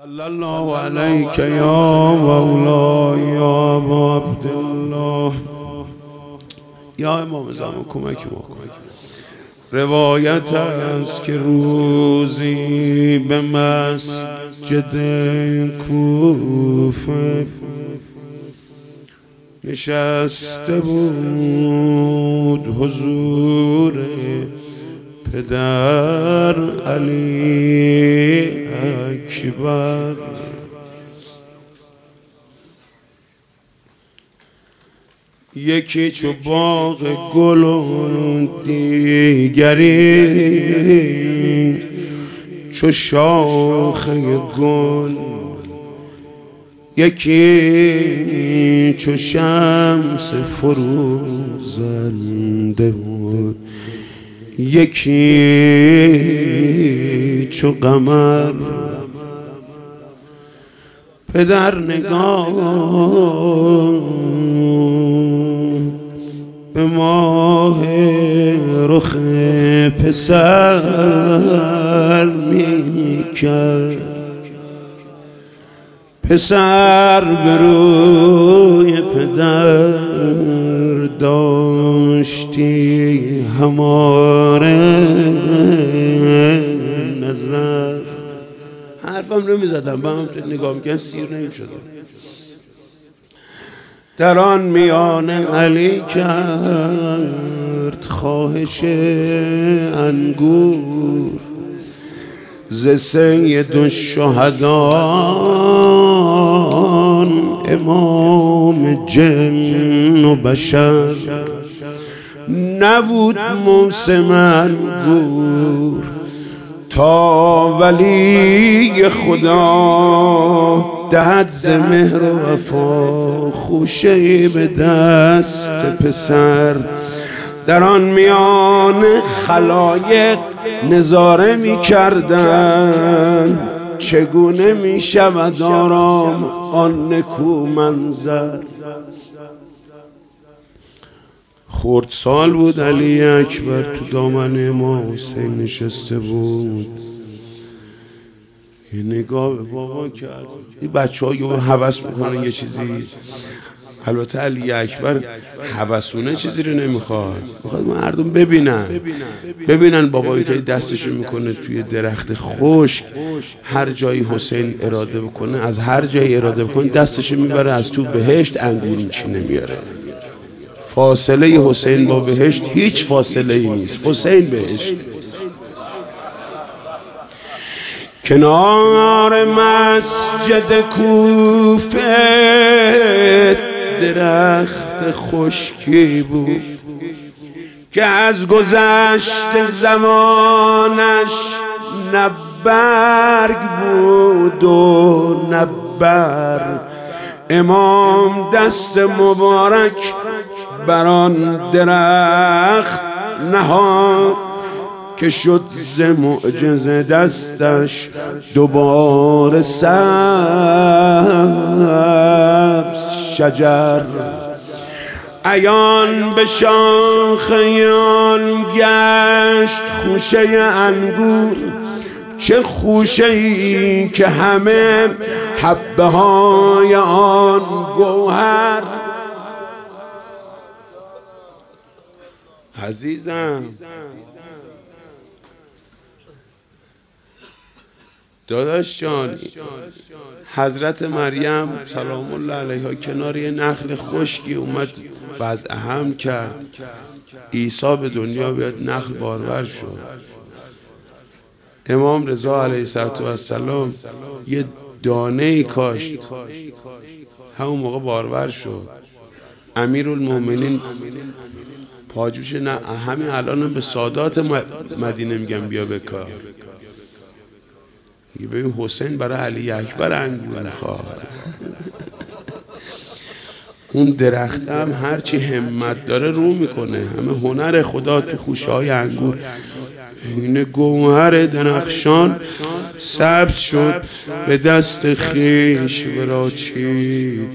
صلی الله علیک یا مولا یا ابا عبدالله. یا امام زمان کمک ما کن. روایت است که روزی به مسجد کوفه نشسته بود حضور پدر علی اکبر. یکی چو باغ گل و دیگری چو شاخه گل، یکی چو شمس فروزنده بود، یکی چو قمر. پدر نگاه به ماه رخ پسر میکرد. پسر به روی پدر داشتی هماره نظر. حرفم نمیزدم، با هم نگاه میکنم سیر نمیشدم. در آن میان علی کرد خواهش انگور ز سید الشهدان امام جن و بشر. نبود موسم انگور تا ولی خدا دهد ز مهر و وفا خوشه به دست پسر. در آن میان خلایق نظاره می کردن چگونه می شود آرام آن نکو منظر. خردسال بود علی اکبر تو دامن امام حسین نشسته بود. یه نگاه به بابا کرد. این بچه ها یه هوس میکنن یه چیزی. البته علی اکبر هوسونه چیزی رو نمیخواد، میخواد مردم ببینن بابا اینطوری دستشو میکنه توی درخت خشک. هر جایی حسین اراده بکنه، از هر جایی اراده بکنه دستشو میبره از تو بهشت انگور میچینه میاره. فاصله حسین با بهشت هیچ فاصله ای نیست. حسین بهشت. کنار مسجد کوفه درخت خشکی بود که از گذشت زمانش نه برگ بود و نه بر. امام دست مبارک بر آن درخت نهاد که شد ز معجزه دستش دوباره سبز شجر. عیان به شاخه آن گشت خوشه انگور، چه خوشه ای که همه حبه های آن گوهر. عزیزم داداش جان، حضرت مریم سلام الله علیها کنار یه نخل خشکی اومد وضع حمل کرد. عیسی به دنیا بیاد نخل بارور شد. امام رضا علیه السلام یه دانه کاشت، همون موقع بارور شد. امیرالمومنین پاجوش نه همین الان به سادات مدینه میگم بیا بکار. ببین حسین برای علی اکبر انگور میخواد. اون درخت هم هرچی همت داره رو میکنه. همه هنر خدا تو خوشه های انگور. این گوهر درخشان سبز شد به دست خیش ورا چید.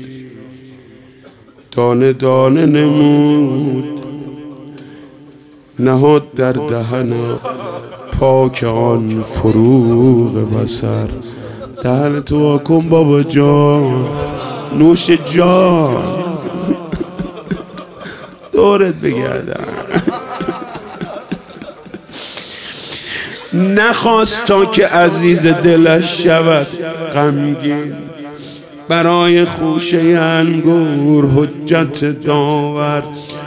دانه دانه نمود نهاد در دهن پاک آن فروغ بصر. دهن تو واکن بابا جان، نوش جان دورت بگردم. نخواست تا که عزیز دلش شود غمگین، برای خوشه انگور حجت داور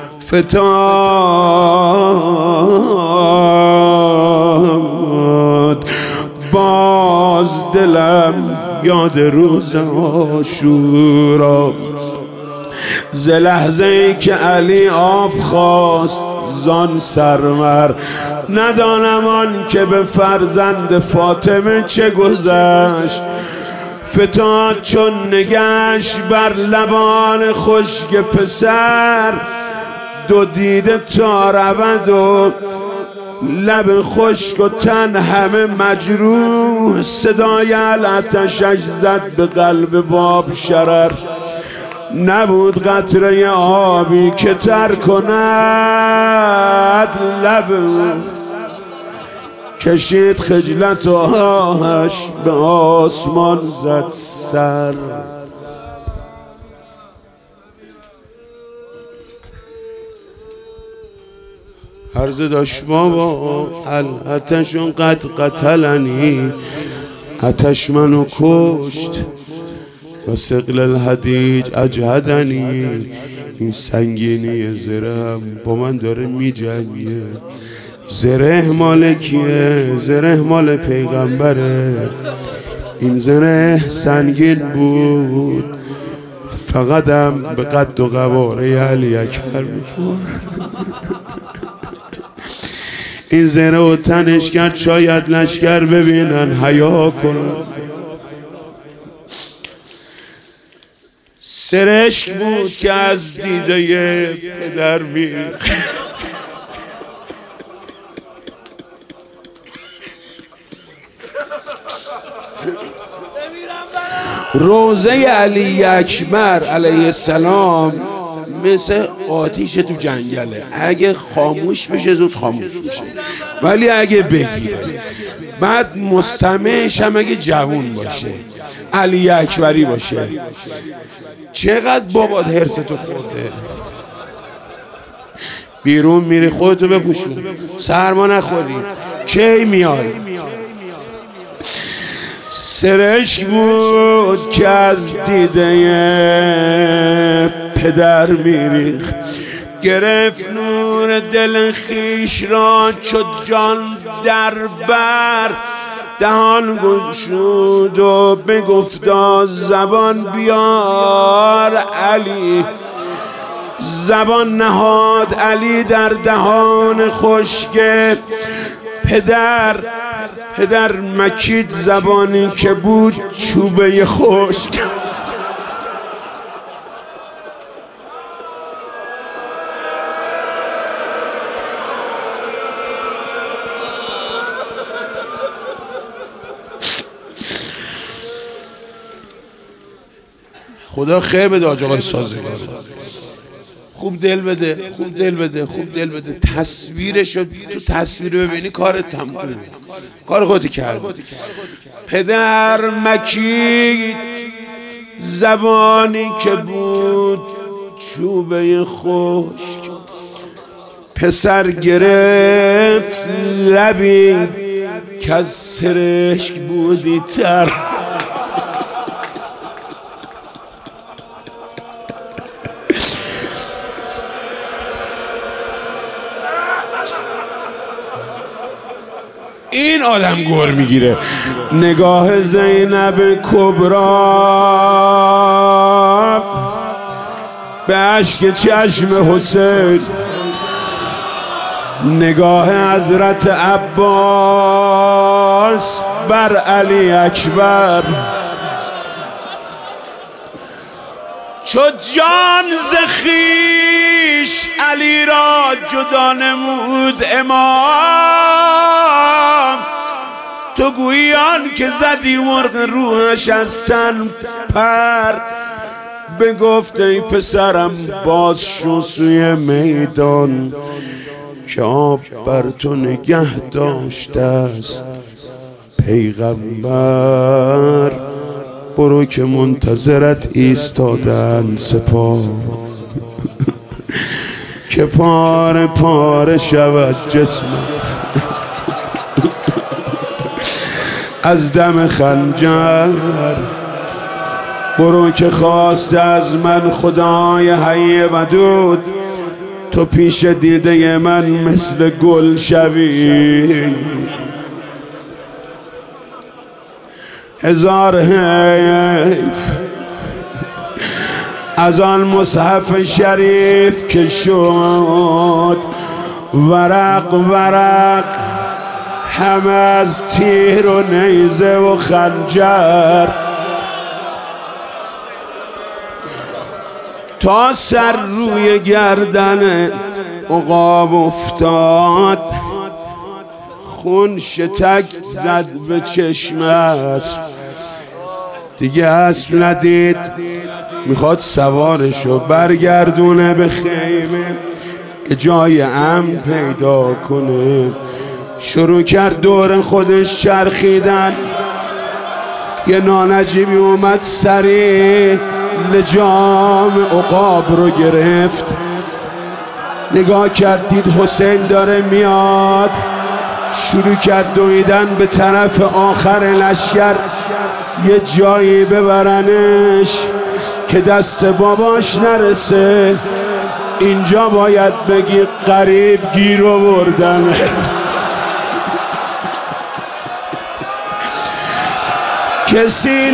فتاد. باز دلم یاد روز عاشورا، ز لحظه ای که علی آب خواست زان سرور. ندانم آن که به فرزند فاطمه چه گذشت، فتاد چون نگشت بر لبان خشک پسر. دو دیده تا رود و لب خشک و تن همه مجروح. صدای العطشش زد به قلب باب شرر. نبود قطره آبی که تر کند لب، کشید خجلت و آهش به آسمان زد سر. عرض داشت بابا العطش قد قتلنی، عطش منو کشت و ثقل الحدیج اجهدنی. این سنگینی زره‌ام با من داره می جنگه. زره مال کیه؟ زره مال پیغمبره. این زره سنگین بود، فقطم به قد و قواره علی اکبر میخورد. این زره و تنش کرد شاید لشکر ببینن حیا کنن. سرشک بود که از دیده پدر میریخت. روزه علی اکبر علیه السلام مثل آتیش تو جنگله، اگه خاموش بشه زود خاموش میشه، ولی اگه بگیره بعد مستمعش هم اگه جوون باشه علی اکبری باشه. چقدر بابات حرستو خورده، بیرون میری خودتو بپوشون، سرما نخوری، کی میای؟ سرشک بود که از دیده پدر میریخت. گرفت نور دل خیش را چو جان در بر. دهان گشود و بگفتا زبان بیار علی. زبان نهاد علی در دهان خشک پدر. پدر مکید زبانی که بود چوبه خشک. خدا خیر بده آج آقای سازگار، خوب دل بده، خوب دل بده، خوب دل بده. تصویرشو تو تصویر ببینی کارت تمومه، کار خودی کرد. پدر مکید زبانی که بود چوبه خشک. پسر گرفت لبی که از سرشک بودی تر. این آدم گور میگیره. نگاه زینب کبرا به اشک چشم حسین، نگاه حضرت عباس بر علی اکبر. چو جان ز خویش علی را جدا نمود امام. تو گویی آن که زدی مرغ روحش از تن پر. بگفت ای پسرم باز شو سوی میدان، که آب بر تو نگه داشته است پیغمبر. برو که منتظرت ایستادن سپاه که پاره پاره شود جسمت از دم خنجر. برو که خواسته از من خدای حی ودود تو پیش دیده من مثل گل شوی. هزار حیف از آن مصحف شریف که شد ورق ورق همه از تیر و نیزه و خنجر. تا سر روی گردن عقاب افتاد خون شتک زد به چشم اسب. دیگه اسب ندید میخواد سوارشو برگردونه به خیمه که جای امن پیدا کنه. شروع کرد دور خودش چرخیدن. یه نانجیبی اومد سریع لجام عقاب رو گرفت. نگاه کرد دید حسین داره میاد. شروع کرد دویدن به طرف آخر لشکر یه جایی ببرنش که دست باباش نرسه. اینجا باید بگی قریب گیر آوردن. کسی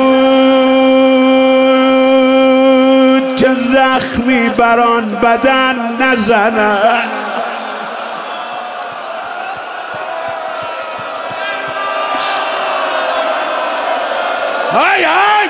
نبود که زخمی بران بدن نزند. های های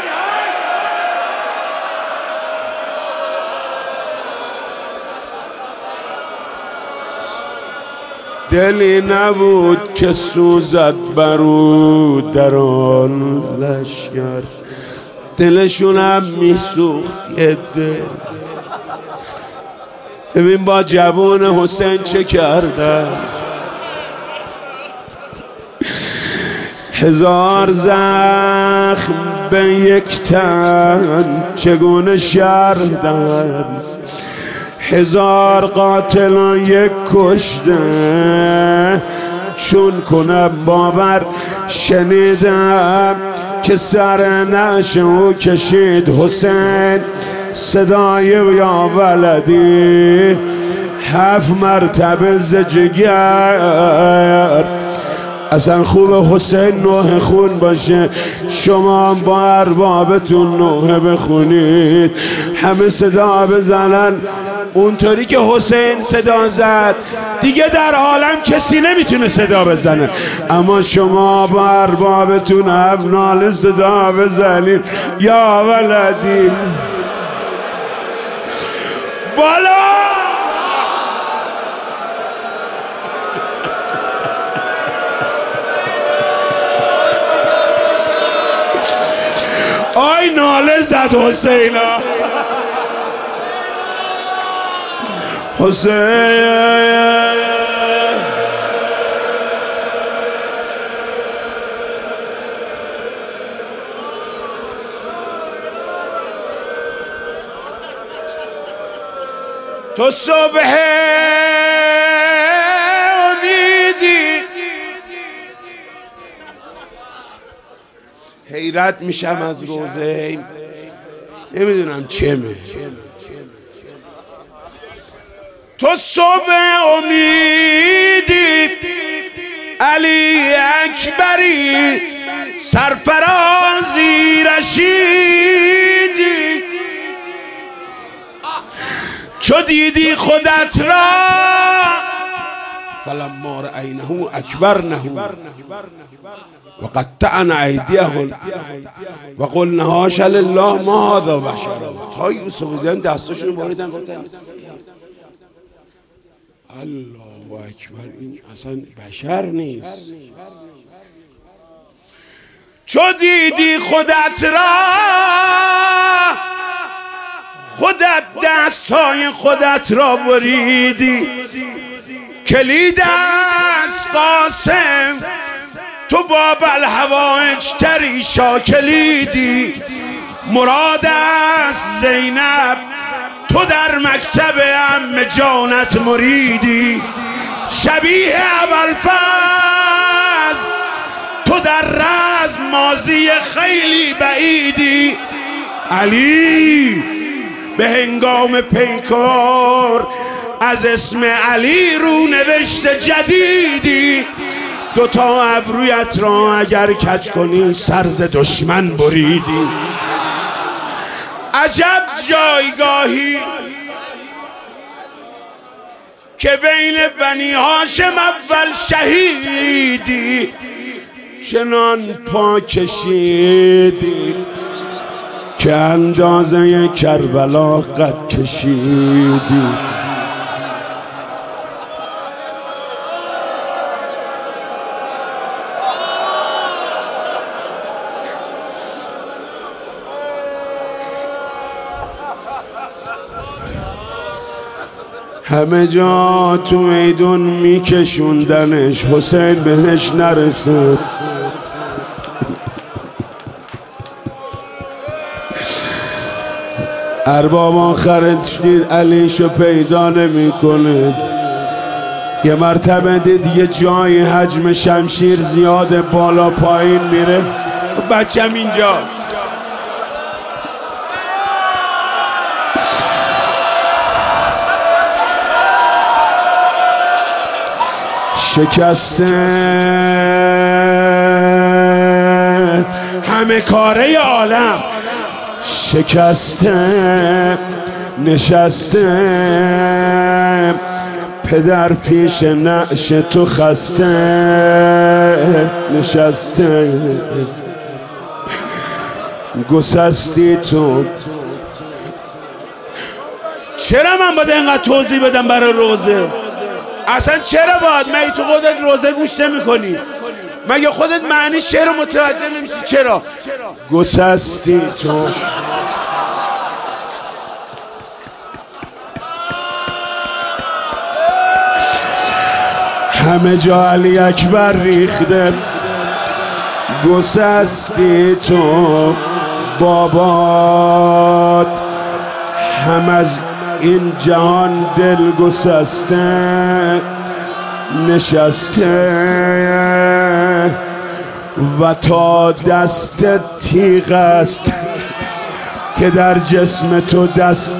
دلی نبود که سوزد برو در آن لشکر. دلشونم میسوخت یه دل. ببین با جوان حسین چه کردن. هزار زخم به یک تن چگونه شردن. هزار قاتل و یک کشته چون کنم باور. شنیدم که سر نعش او کشید حسین صدای یا ولدی 7 مرتبه زجگر. اصلا خوب حسین نوح خون باشه. شما با اربابتون نوح بخونید همه صدا بزنن اونطوری که حسین صدا زد. دیگه در عالم کسی نمیتونه صدا بزنه اما شما با اربابتون هم ناله صدا بزنید یا ولدی بالا. آی ناله زد حسینا. حسین تو صبح امیدی. حیرت میشم از روزه نمیدونم چمه. تو صبح امیدی علی اکبری سرفرازی رشیدی. چو دیدی خودت را فلما رأینه اکبرنه و قطعنا ایدیهم و قلنا حاش لله ما هذا بشر. تا یوسف دیدن دستاشون باریدن گفتن الله اکبر این اصلا بشر نیست. چو دیدی خودت را خودت دستهای خودت را بریدی. کلید از قاسم تو باب الحوائج تری شاکلیدی، مراد است زینب تو در مکتب عم جانت مریدی، شبیه ابوالفضل تو در رزم ماضی خیلی بعیدی، علی به هنگام پیکار از اسم علی رو نوشت جدیدی، دوتا ابرویت را اگر کج کنی سر ز دشمن بریدی. عجب جایگاهی که بین بنی هاشم اول شهیدی، چنان پا کشیدی که اندازه کربلا قد کشیدی. همه جا تو میدون میکشوندنش، حسین بهش نرسید. ارباب آخرت دید علیشو پیدا نمیکنه، یه مرتبه دید یه جای حجم شمشیر زیاده بالا پایین میره، بچم اینجاست. شکسته همه کاره عالم، شکسته نشسته پدر پیش نعش تو خسته نشسته، گسستی تو. چرا من باید اینقدر توضیح بدم برای روزه؟ اصلا چرا باید؟ مگه تو خودت روزه گوش نمی‌کنی؟ مگه خودت معنی شعر متوجه نمیشی؟ چرا؟ گسستی تو. همه جا علی اکبر ریخته، گسستی تو بابات، هم از این جهان دل گسسته نشسته و تا دست تیغ است که در جسم تو دست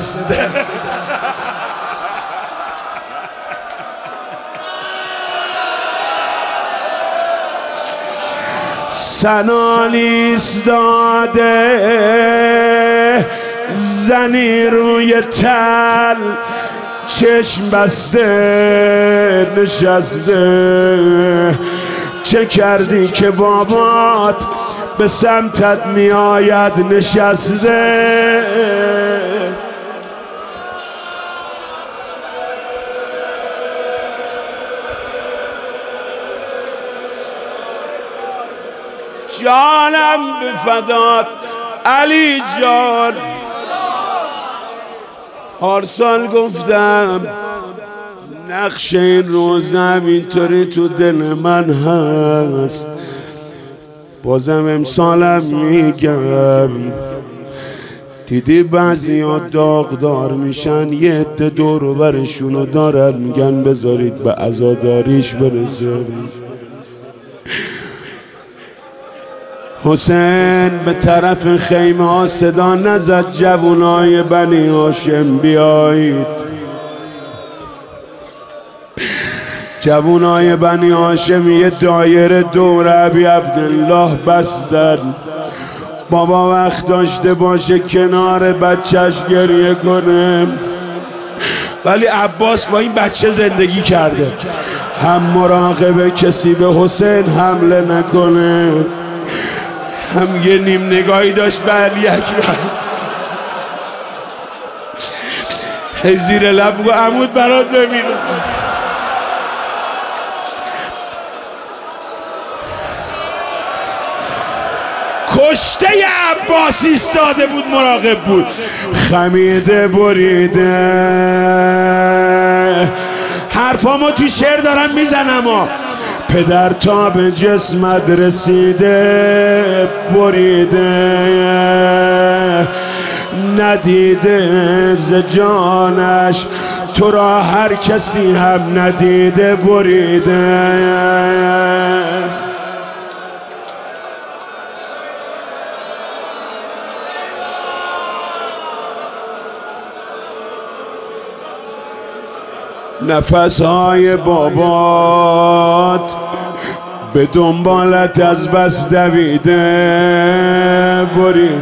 سنانی ایستاده زنی روی تل، چشم بسته نشسته، چه کردی که بابات به سمتت می آید نشسته. جانم به فدات علی جان، پارسال گفتم نقش این روزم اینطوری تو دل من هست، بازم امسالم میگم. دیدی بعضی ها داغدار میشن، یه عده دور و برشونو دارن میگن بذارید به عزاداریش برسه. حسین به طرف خیمه ها صدا نزد جوانای بنی هاشم بیایید. جوانای بنی هاشم یه دایره دور ابی عبدالله بستن. بابا وقت داشته باشه کنار بچهش گریه کنه، ولی عباس با این بچه زندگی کرده، هم مراقبه کسی به حسین حمله نکنه، هم یه نیم نگاهی داشت به علی اکبر. هی زیر لب بگو عمود برات ببینم. کشته عباس ایستاده بود مراقب بود، خمیده بریده. حرفامو تو شعر دارم میزنم، پدر تا به جسمت رسیده بریده، ندیده ز جانش تو را هر کسی هم ندیده بریده. نفسهای بابات به دنبالت از بس دویده بریده،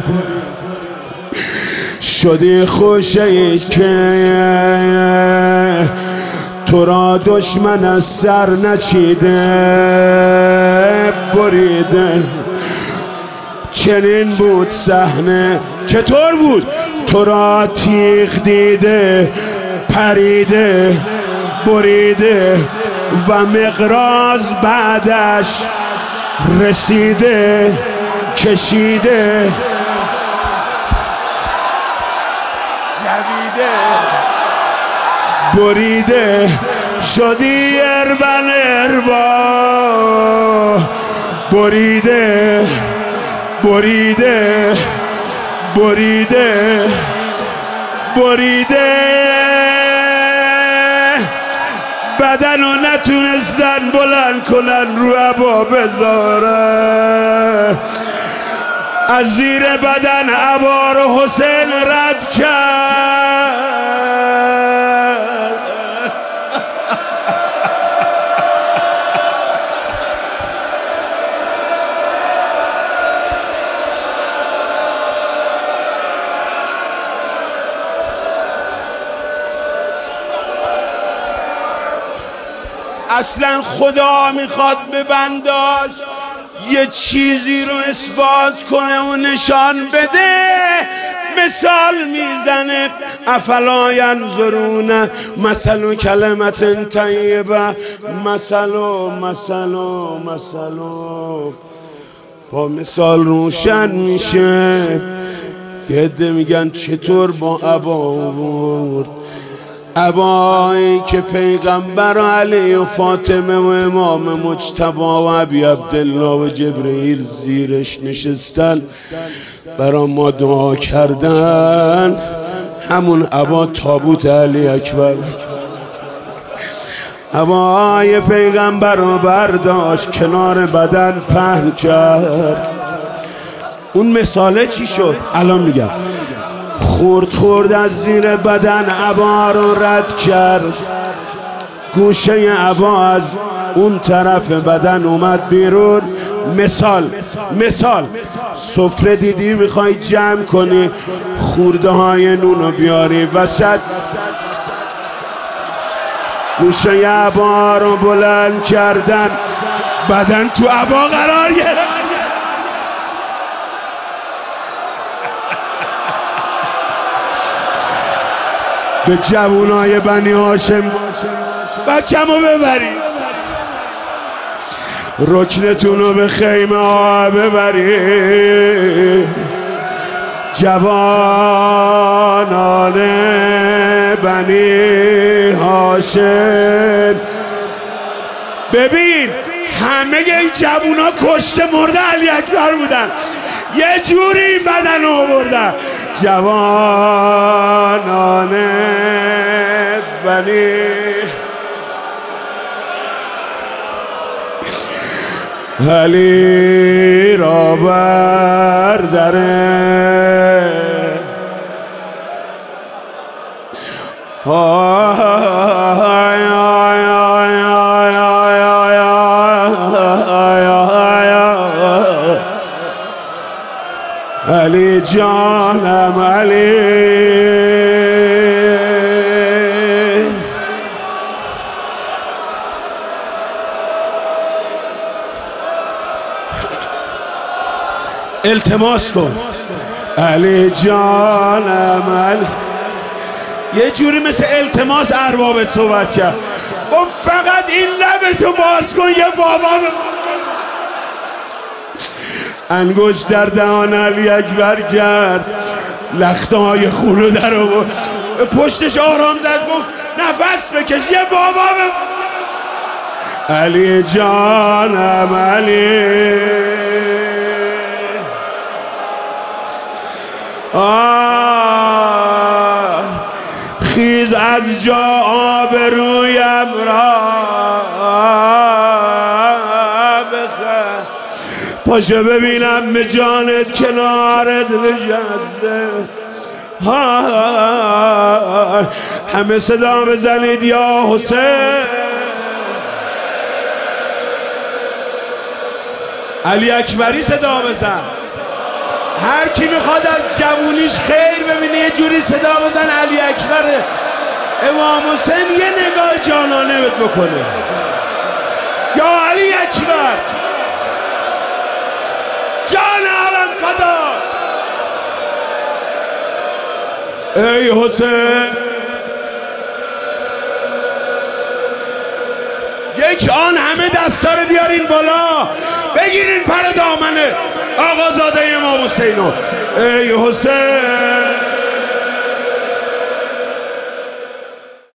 شدی خوشی که تو را دشمن از سر نچیده بریده. چنین بود صحنه چطور بود؟ تو را تیغ دیده پریده بریده و مقراض بعدش رسیده کشیده جویده بریده، شدی اربن اربا بریده بریده بریده بریده. بدن رو نتونستن بلند کنن رو عبا بذارن، از زیر بدن عبا رو حسین رد کرد. اصلا خدا میخواد به بنداش یه چیزی رو اثبات کنه و نشان بده، مثال میزنه. افلا ینظرون مثل کلمت طیبه مثل با مثال روشن میشه. یه عده میگن چطور با عبا آورد، عبایی که پیغمبر و علی و فاطمه و امام مجتبی و ابی عبدالله و جبرئیل زیرش نشستن برا ما دعا کردن، همون عبا تابوت علی اکبر. عبای پیغمبر رو برداشت کنار بدن پهن کرد. اون مثاله چی شد؟ الان میگم. خورد از زیر بدن عبا رو رد کرد، گوشه عبا از اون طرف بدن اومد بیرون. مثال سفره دیدی میخوای جمع کنی، خورده های نونو بیاری وسط، گوشه عبا رو بلند کردن، بدن تو عبا قرار گرفت. به جوونای بنی هاشم بچه‌مو ببرید، رکنتونو به خیمه ها ببرید، جوانان بنی هاشم. ببین همه این جوونا کشته مرده علی اکبر بودن، یه جوری این بدن آوردن. جوانان بنی علی را برداره، علی جانم علی. التماس کن علی جانم علی. یه جوری مثل التماس اربابت صحبت کرد. فقط این لبتو باز کن یه بابا انگشت در دهان علی اکبر کرد، لخته های خونو در آورد، پشتش آرام زد گفت نفس بکش. یه بابا علی جانم علی خیز از جا آبرویم را بخر پاشو ببینم به جانت کنارت نشسته همه صدا بزنید یا حسین علی اکبری صدا بزن هر کی میخواد از جوونیش خیر ببینه یه جوری صدا بزن علی اکبر امام حسین یه نگاه جانانه بهت بکنه یا علی اکبر جان عالم فدا ای حسین یک آن همه دستا رو بیارین بالا بگیرین پر دامنه آقازاده امام حسینو ای حسین